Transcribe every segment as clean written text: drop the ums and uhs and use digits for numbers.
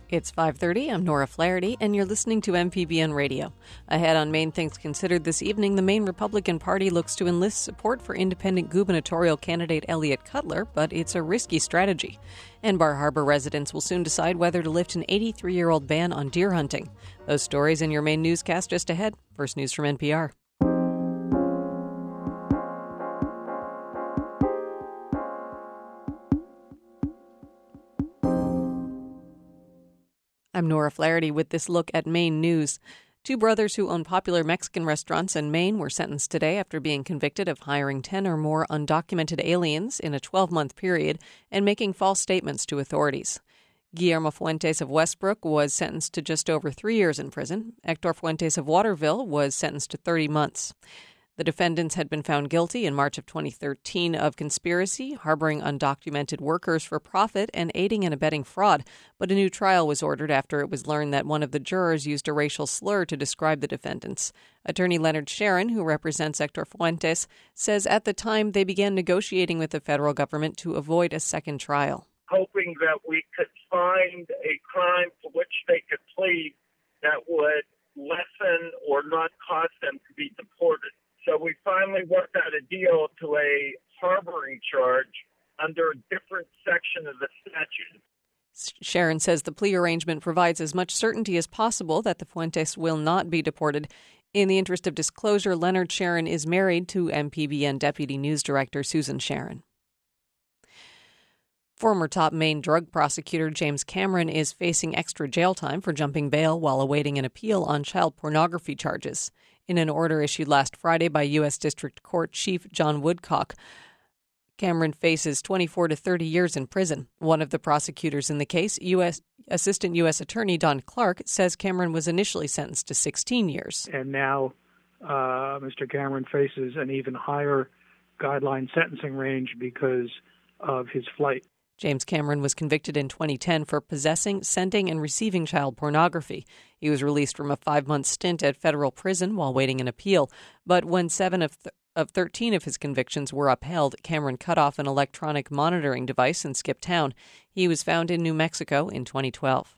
It's 5:30. I'm Nora Flaherty, and you're listening to MPBN Radio. Ahead on Maine Things Considered this evening, the Maine Republican Party looks to enlist support for independent gubernatorial candidate Elliott Cutler, but it's a risky strategy. And Bar Harbor residents will soon decide whether to lift an 83-year-old ban on deer hunting. Those stories in your Maine newscast just ahead. First news from NPR. I'm Nora Flaherty with this look at Maine news. Two brothers who own popular Mexican restaurants in Maine were sentenced today after being convicted of hiring 10 or more undocumented aliens in a 12-month period and making false statements to authorities. Guillermo Fuentes of Westbrook was sentenced to just over 3 years in prison. Hector Fuentes of Waterville was sentenced to 30 months. The defendants had been found guilty in March of 2013 of conspiracy, harboring undocumented workers for profit, and aiding and abetting fraud. But a new trial was ordered after it was learned that one of the jurors used a racial slur to describe the defendants. Attorney Leonard Sharon, who represents Hector Fuentes, says at the time they began negotiating with the federal government to avoid a second trial. Hoping that we could find a crime for which they could plead that would lessen or not cause them to be deported. So we finally worked out a deal to a harboring charge under a different section of the statute. Sharon says the plea arrangement provides as much certainty as possible that the Fuentes will not be deported. In the interest of disclosure, Leonard Sharon is married to MPBN Deputy News Director Susan Sharon. Former top Maine drug prosecutor James Cameron is facing extra jail time for jumping bail while awaiting an appeal on child pornography charges. In an order issued last Friday by U.S. District Court Chief John Woodcock, Cameron faces 24 to 30 years in prison. One of the prosecutors in the case, Assistant U.S. Attorney Don Clark, says Cameron was initially sentenced to 16 years. And now Mr. Cameron faces an even higher guideline sentencing range because of his flight. James Cameron was convicted in 2010 for possessing, sending, and receiving child pornography. He was released from a 5-month stint at federal prison while waiting an appeal. But when 7 of 13 of his convictions were upheld, Cameron cut off an electronic monitoring device and skipped town. He was found in New Mexico in 2012.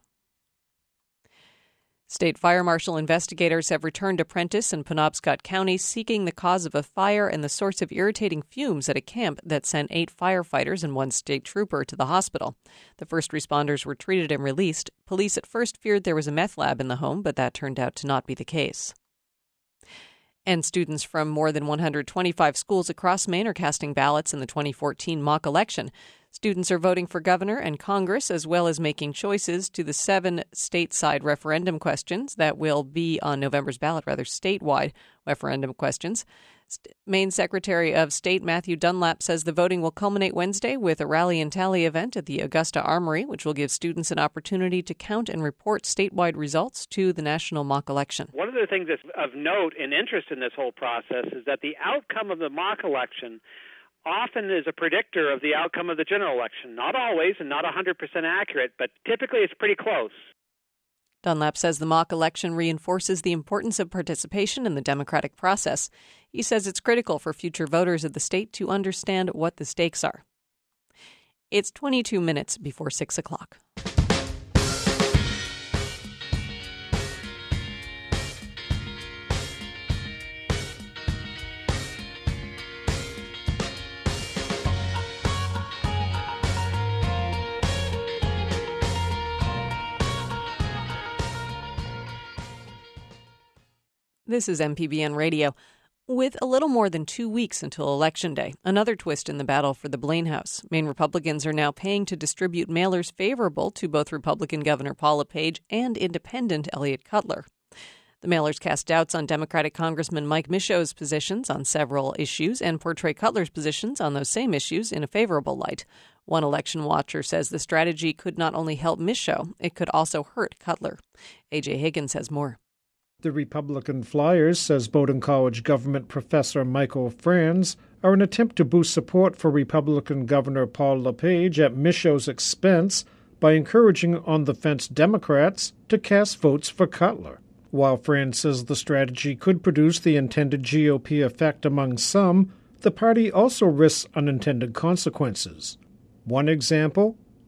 State fire marshal investigators have returned to Prentiss and Penobscot counties seeking the cause of a fire and the source of irritating fumes at a camp that sent 8 firefighters and 1 state trooper to the hospital. The first responders were treated and released. Police at first feared there was a meth lab in the home, but that turned out to not be the case. And students from more than 125 schools across Maine are casting ballots in the 2014 mock election. Students are voting for governor and Congress, as well as making choices to the 7 stateside referendum questions that will be on November's ballot, statewide referendum questions. Maine Secretary of State Matthew Dunlap says the voting will culminate Wednesday with a rally and tally event at the Augusta Armory, which will give students an opportunity to count and report statewide results to the national mock election. One of the things that's of note and interest in this whole process is that the outcome of the mock election often is a predictor of the outcome of the general election. Not always and not 100% accurate, but typically it's pretty close. Dunlap says the mock election reinforces the importance of participation in the democratic process. He says it's critical for future voters of the state to understand what the stakes are. It's 22 minutes before 6 o'clock. This is MPBN Radio. With a little more than 2 weeks until Election Day, another twist in the battle for the Blaine House. Maine Republicans are now paying to distribute mailers favorable to both Republican Governor Paul LePage and Independent Elliott Cutler. The mailers cast doubts on Democratic Congressman Mike Michaud's positions on several issues and portray Cutler's positions on those same issues in a favorable light. One election watcher says the strategy could not only help Michaud, it could also hurt Cutler. A.J. Higgins has more. The Republican Flyers, says Bowdoin College government professor Michael Franz, are an attempt to boost support for Republican Governor Paul LePage at Michaud's expense by encouraging on-the-fence Democrats to cast votes for Cutler. While Franz says the strategy could produce the intended GOP effect among some, the party also risks unintended consequences. One example,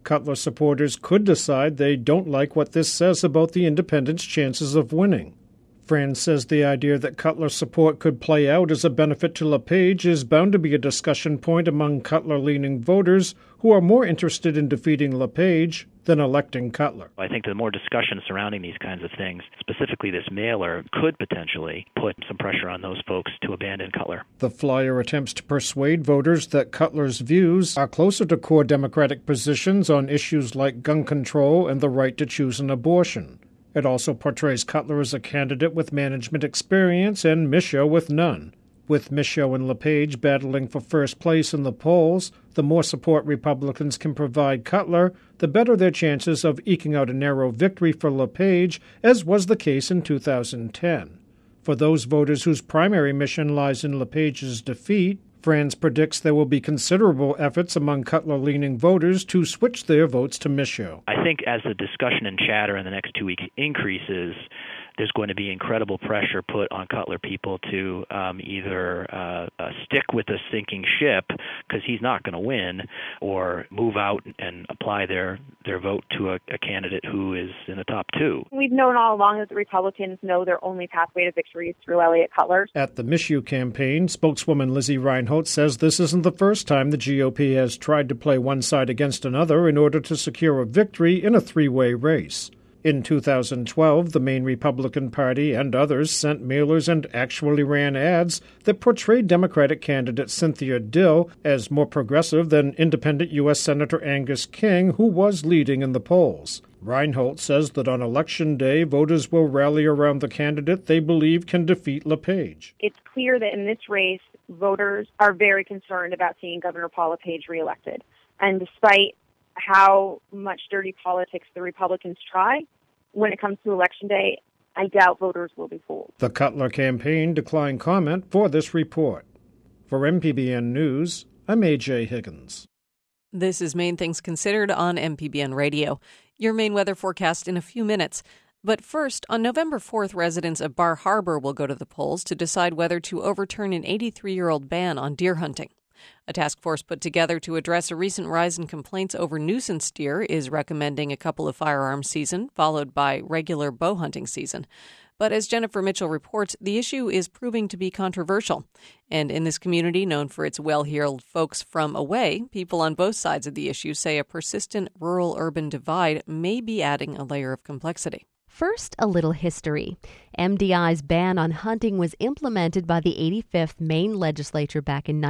Cutler supporters could decide they don't like what this says about the independent's chances of winning. Franz says the idea that Cutler support could play out as a benefit to LePage is bound to be a discussion point among Cutler-leaning voters who are more interested in defeating LePage than electing Cutler. I think the more discussion surrounding these kinds of things, specifically this mailer, could potentially put some pressure on those folks to abandon Cutler. The flyer attempts to persuade voters that Cutler's views are closer to core Democratic positions on issues like gun control and the right to choose an abortion. It also portrays Cutler as a candidate with management experience and Michaud with none. With Michaud and LePage battling for first place in the polls, the more support Republicans can provide Cutler, the better their chances of eking out a narrow victory for LePage, as was the case in 2010. For those voters whose primary mission lies in LePage's defeat, Franz predicts there will be considerable efforts among Cutler-leaning voters to switch their votes to Michaud. I think as the discussion and chatter in the next 2 weeks increases, there's going to be incredible pressure put on Cutler people to either stick with the sinking ship because he's not going to win, or move out and apply their vote to a candidate who is in the top two. We've known all along that the Republicans know their only pathway to victory is through Elliott Cutler. At the Michaud campaign, spokeswoman Lizzie Reinholdt says this isn't the first time the GOP has tried to play one side against another in order to secure a victory in a three-way race. In 2012, the main Republican Party and others sent mailers and actually ran ads that portrayed Democratic candidate Cynthia Dill as more progressive than independent U.S. Senator Angus King, who was leading in the polls. Reinholdt says that on Election Day, voters will rally around the candidate they believe can defeat LePage. It's clear that in this race, voters are very concerned about seeing Governor Paul LePage reelected. And despite how much dirty politics the Republicans try, when it comes to Election Day, I doubt voters will be fooled. The Cutler campaign declined comment for this report. For MPBN News, I'm A.J. Higgins. This is Maine Things Considered on MPBN Radio. Your Maine weather forecast in a few minutes. But first, on November 4th, residents of Bar Harbor will go to the polls to decide whether to overturn an 83-year-old ban on deer hunting. A task force put together to address a recent rise in complaints over nuisance deer is recommending a couple of firearms season, followed by regular bow hunting season. But as Jennifer Mitchell reports, the issue is proving to be controversial. And in this community, known for its well-heeled folks from away, people on both sides of the issue say a persistent rural-urban divide may be adding a layer of complexity. First, a little history. MDI's ban on hunting was implemented by the 85th Maine legislature back in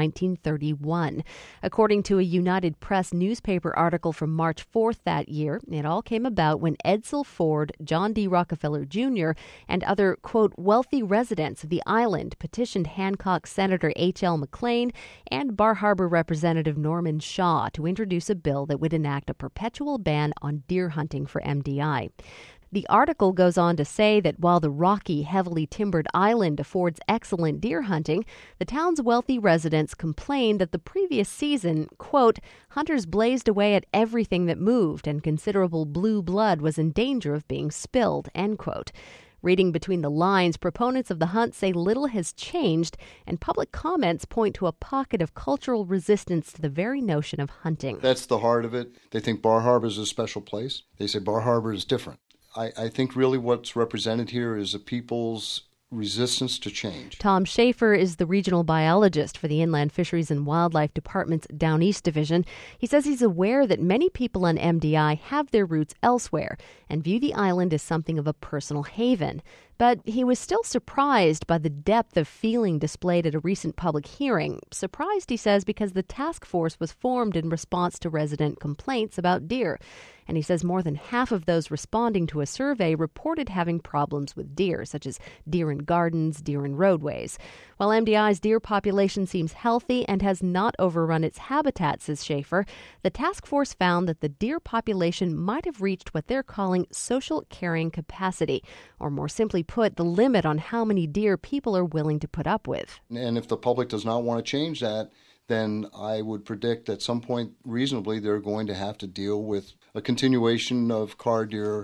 1931. According to a United Press newspaper article from March 4th that year, it all came about when Edsel Ford, John D. Rockefeller Jr., and other, quote, wealthy residents of the island petitioned Hancock Senator H.L. McLean and Bar Harbor Representative Norman Shaw to introduce a bill that would enact a perpetual ban on deer hunting for MDI. The article goes on to say that while the rocky, heavily timbered island affords excellent deer hunting, the town's wealthy residents complained that the previous season, quote, hunters blazed away at everything that moved and considerable blue blood was in danger of being spilled, end quote. Reading between the lines, proponents of the hunt say little has changed, and public comments point to a pocket of cultural resistance to the very notion of hunting. That's the heart of it. They think Bar Harbor is a special place. They say Bar Harbor is different. I think really what's represented here is a people's resistance to change. Tom Schaefer is the regional biologist for the Inland Fisheries and Wildlife Department's Down East Division. He says he's aware that many people on MDI have their roots elsewhere and view the island as something of a personal haven. But he was still surprised by the depth of feeling displayed at a recent public hearing. Surprised, he says, because the task force was formed in response to resident complaints about deer. And he says more than half of those responding to a survey reported having problems with deer, such as deer in gardens, deer in roadways. While MDI's deer population seems healthy and has not overrun its habitat, says Schaefer, the task force found that the deer population might have reached what they're calling social carrying capacity, or more simply put, the limit on how many deer people are willing to put up with. And if the public does not want to change that, then I would predict at some point reasonably they're going to have to deal with a continuation of car deer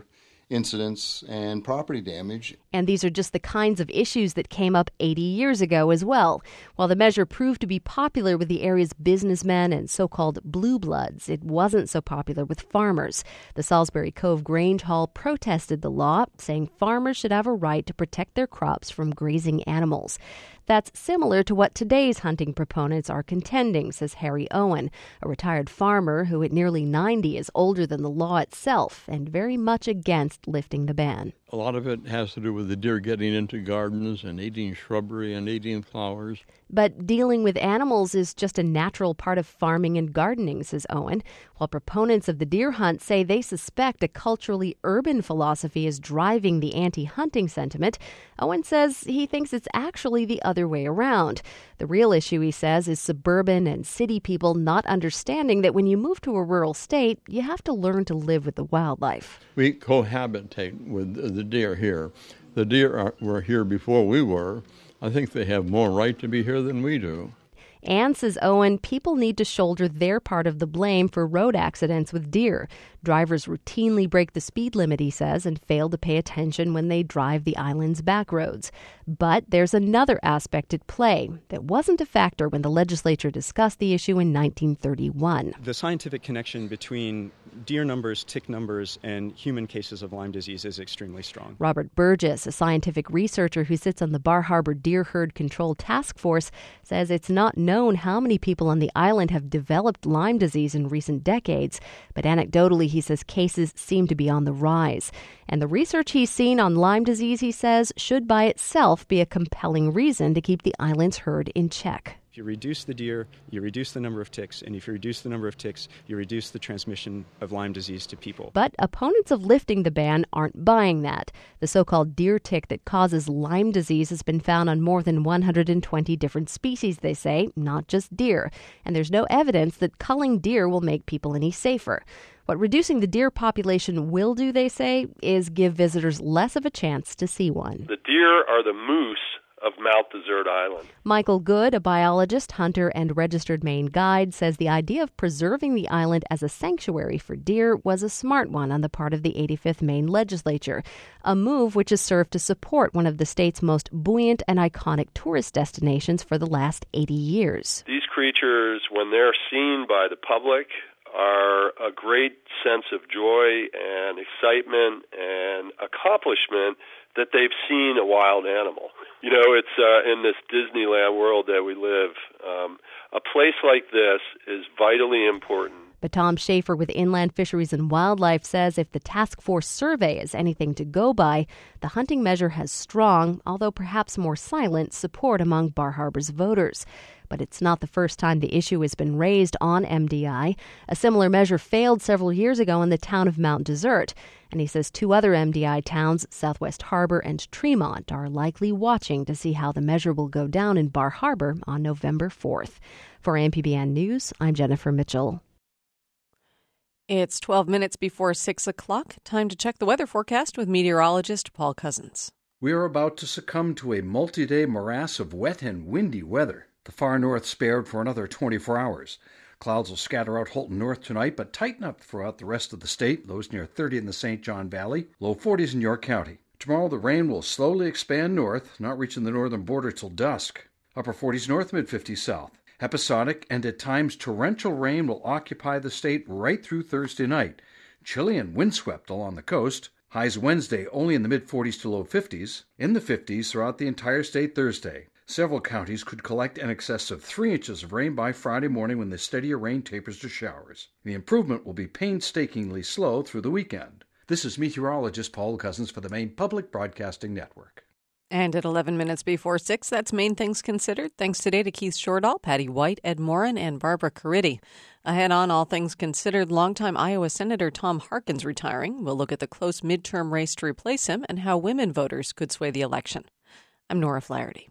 incidents and property damage. And these are just the kinds of issues that came up 80 years ago as well. While the measure proved to be popular with the area's businessmen and so-called blue bloods, it wasn't so popular with farmers. The Salisbury Cove Grange Hall protested the law, saying farmers should have a right to protect their crops from grazing animals. That's similar to what today's hunting proponents are contending, says Harry Owen, a retired farmer who at nearly 90 is older than the law itself and very much against lifting the ban. A lot of it has to do with the deer getting into gardens and eating shrubbery and eating flowers. But dealing with animals is just a natural part of farming and gardening, says Owen. While proponents of the deer hunt say they suspect a culturally urban philosophy is driving the anti-hunting sentiment, Owen says he thinks it's actually the other way around. The real issue, he says, is suburban and city people not understanding that when you move to a rural state, you have to learn to live with the wildlife. We cohabitate with the deer here. The deer were here before we were. I think they have more right to be here than we do. And, says Owen, people need to shoulder their part of the blame for road accidents with deer. Drivers routinely break the speed limit, he says, and fail to pay attention when they drive the island's back roads. But there's another aspect at play that wasn't a factor when the legislature discussed the issue in 1931. The scientific connection between deer numbers, tick numbers, and human cases of Lyme disease is extremely strong. Robert Burgess, a scientific researcher who sits on the Bar Harbor Deer Herd Control Task Force, says it's not known how many people on the island have developed Lyme disease in recent decades, but anecdotally, he says cases seem to be on the rise. And the research he's seen on Lyme disease, he says, should by itself be a compelling reason to keep the island's herd in check. If you reduce the deer, you reduce the number of ticks, and if you reduce the number of ticks, you reduce the transmission of Lyme disease to people. But opponents of lifting the ban aren't buying that. The so-called deer tick that causes Lyme disease has been found on more than 120 different species, they say, not just deer. And there's no evidence that culling deer will make people any safer. What reducing the deer population will do, they say, is give visitors less of a chance to see one. The deer are the moose of Mount Desert Island. Michael Good, a biologist, hunter, and registered Maine guide, says the idea of preserving the island as a sanctuary for deer was a smart one on the part of the 85th Maine legislature, a move which has served to support one of the state's most buoyant and iconic tourist destinations for the last 80 years. These creatures, when they're seen by the public, are a great sense of joy and excitement and accomplishment that they've seen a wild animal. You know, it's in this Disneyland world that we live. A place like this is vitally important. But Tom Schaefer with Inland Fisheries and Wildlife says if the task force survey is anything to go by, the hunting measure has strong, although perhaps more silent, support among Bar Harbor's voters. But it's not the first time the issue has been raised on MDI. A similar measure failed several years ago in the town of Mount Desert. And he says two other MDI towns, Southwest Harbor and Tremont, are likely watching to see how the measure will go down in Bar Harbor on November 4th. For MPBN News, I'm Jennifer Mitchell. It's 12 minutes before 6 o'clock. Time to check the weather forecast with meteorologist Paul Cousins. We are about to succumb to a multi-day morass of wet and windy weather. The far north spared for another 24 hours. Clouds will scatter out Holton North tonight, but tighten up throughout the rest of the state. Lows near 30 in the St. John Valley, low 40s in York County. Tomorrow the rain will slowly expand north, not reaching the northern border till dusk. Upper 40s north, mid-50s south. Episodic and at times torrential rain will occupy the state right through Thursday night. Chilly and windswept along the coast. Highs Wednesday only in the mid-40s to low 50s. In the 50s throughout the entire state Thursday. Several counties could collect in excess of 3 inches of rain by Friday morning when the steadier rain tapers to showers. The improvement will be painstakingly slow through the weekend. This is meteorologist Paul Cousins for the Maine Public Broadcasting Network. And at 11 minutes before 6, that's Maine Things Considered. Thanks today to Keith Shordahl, Patty White, Ed Morin, and Barbara Caridi. Ahead on All Things Considered, longtime Iowa Senator Tom Harkins retiring. We'll look at the close midterm race to replace him and how women voters could sway the election. I'm Nora Flaherty.